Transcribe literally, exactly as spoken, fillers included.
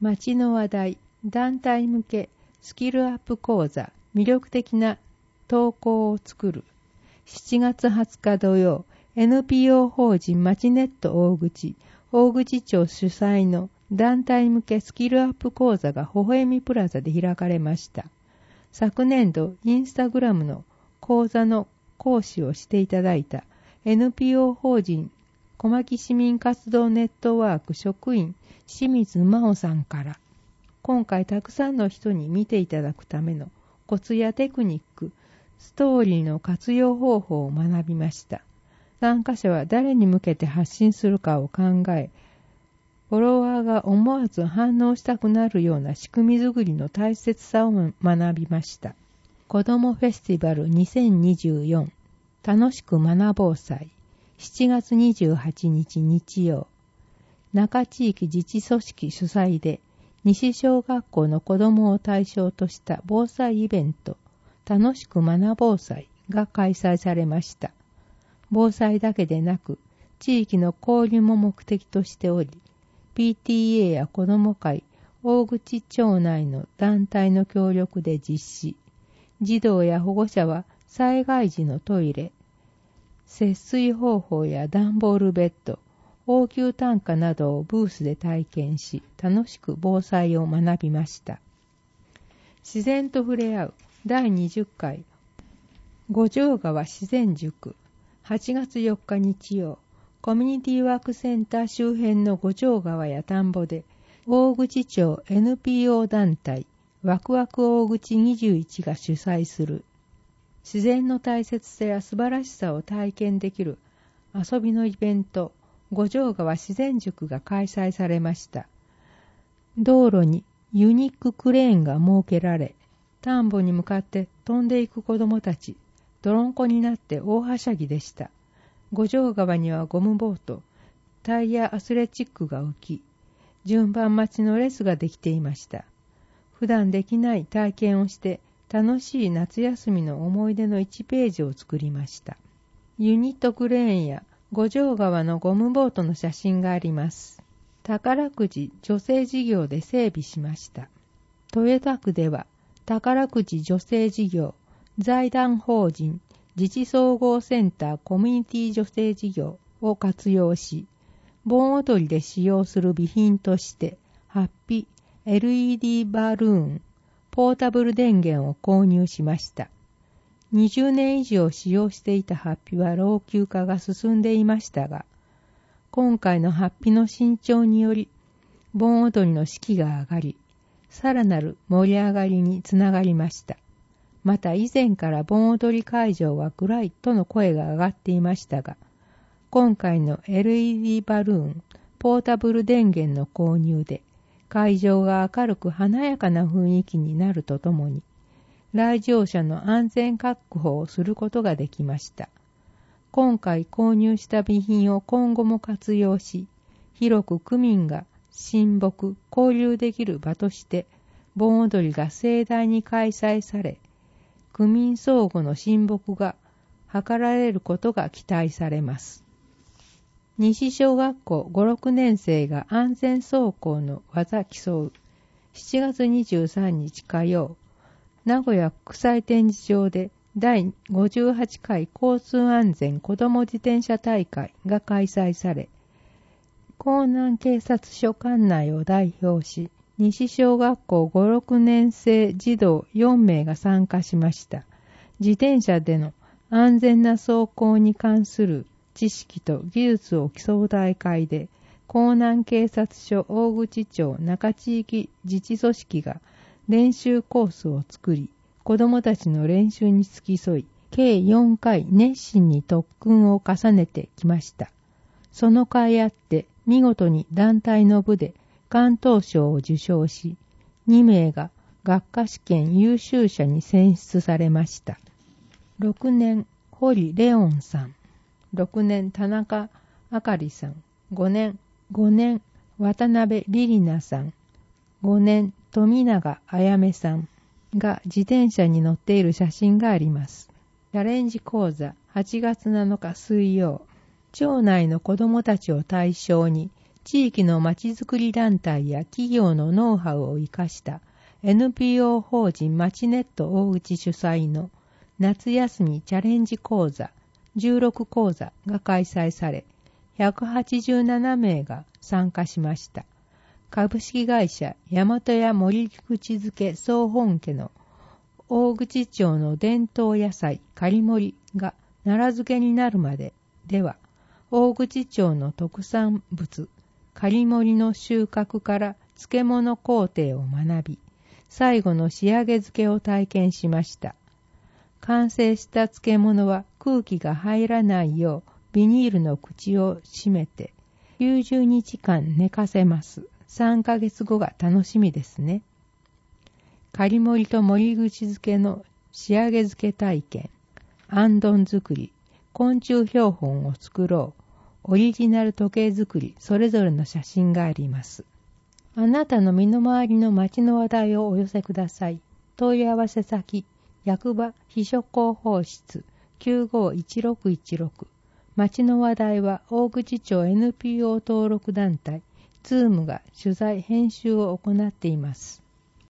町の話題、団体向けスキルアップ講座、魅力的な投稿を作る。しちがつはつか土曜、エヌピーオー 法人まちネット大口、大口町主催の団体向けスキルアップ講座が微笑みプラザで開かれました。昨年度、インスタグラムの講座の講師をしていただいた エヌピーオー 法人小牧市民活動ネットワーク職員清水真央さんから、今回たくさんの人に見ていただくためのコツやテクニック、ストーリーの活用方法を学びました。参加者は誰に向けて発信するかを考え、フォロワーが思わず反応したくなるような仕組み作りの大切さを学びました。子どもフェスティバルにせんにじゅうよん楽しく学ぼう祭しちがつにじゅうはちにち日曜、中地域自治組織主催で西小学校の子どもを対象とした防災イベント楽しく学ぼう祭が開催されました。防災だけでなく地域の交流も目的としており、ピーティーエー や子ども会、大口町内の団体の協力で実施。児童や保護者は災害時のトイレ、節水方法や段ボールベッド、応急担架などをブースで体験し、楽しく防災を学びました。自然と触れ合うだいにじゅっかい五条川自然塾はちがつよっか日曜、コミュニティワークセンター周辺の五条川や田んぼで大口町 エヌピーオー 団体ワクワク大口にじゅういちが主催する自然の大切さや素晴らしさを体験できる遊びのイベント五条川自然塾が開催されました。道路にユニーククレーンが設けられ、田んぼに向かって飛んでいく子どもたち、泥んこになって大はしゃぎでした。五条川にはゴムボート、タイヤアスレチックが浮き、順番待ちの列ができていました。普段できない体験をして楽しい夏休みの思い出のいちページを作りました。ユニットクレーンや五条川のゴムボートの写真があります。宝くじ女性事業で整備しました。豊田区では宝くじ女性事業財団法人自治総合センターコミュニティ女性事業を活用し、盆踊りで使用する備品としてハッピ エルイーディー バルーン、ポータブル電源を購入しました。にじゅうねん以上使用していたハッピは老朽化が進んでいましたが、今回のハッピの新調により、盆踊りの士気が上がり、さらなる盛り上がりにつながりました。また以前から盆踊り会場は暗いとの声が上がっていましたが、今回の エルイーディー バルーン、ポータブル電源の購入で、会場が明るく華やかな雰囲気になるとともに、来場者の安全確保をすることができました。今回購入した備品を今後も活用し、広く区民が親睦、交流できる場として、盆踊りが盛大に開催され、区民相互の親睦が図られることが期待されます。西小学校ご、ろくねん生が安全走行の技競うしちがつにじゅうさんにち火曜、名古屋国際展示場でだいごじゅうはちかい交通安全子ども自転車大会が開催され、江南警察署管内を代表し、西小学校ご、ろくねん生児童よんめいが参加しました。自転車での安全な走行に関する知識と技術を競う大会で、江南警察署大口町中地域自治組織が練習コースを作り、子どもたちの練習に付き添い、計よんかい熱心に特訓を重ねてきました。その甲斐あって見事に団体の部で関東賞を受賞し、にめいが学科試験優秀者に選出されました。ろくねん堀レオンさん、ろくねん田中あかりさん、ごねんごねん渡辺リリナさん、ごねん富永あやめさんが自転車に乗っている写真があります。チャレンジ講座はちがつなのか水曜、町内の子どもたちを対象に地域のまちづくり団体や企業のノウハウを生かした エヌピーオー 法人まちネット大口主催の夏休みチャレンジ講座じゅうろく講座が開催され、ひゃくはちじゅうななめいが参加しました。株式会社大和屋森口漬総本家の大口町の伝統野菜仮盛が奈良漬けになるまででは、大口町の特産物仮盛の収穫から漬物工程を学び、最後の仕上げ漬けを体験しました。完成した漬物は空気が入らないようビニールの口を閉めてきゅうじゅうにちかん寝かせます。さんかげつごが楽しみですね。仮盛と森口漬けの仕上げ漬け体験、あんどん作り、昆虫標本を作ろう、オリジナル時計作り、それぞれの写真があります。あなたの身の回りの町の話題をお寄せください。問い合わせ先、役場秘書広報室 きゅうごいちろくいちろく。町の話題は大口町 エヌピーオー 登録団体、ツームが取材・編集を行っています。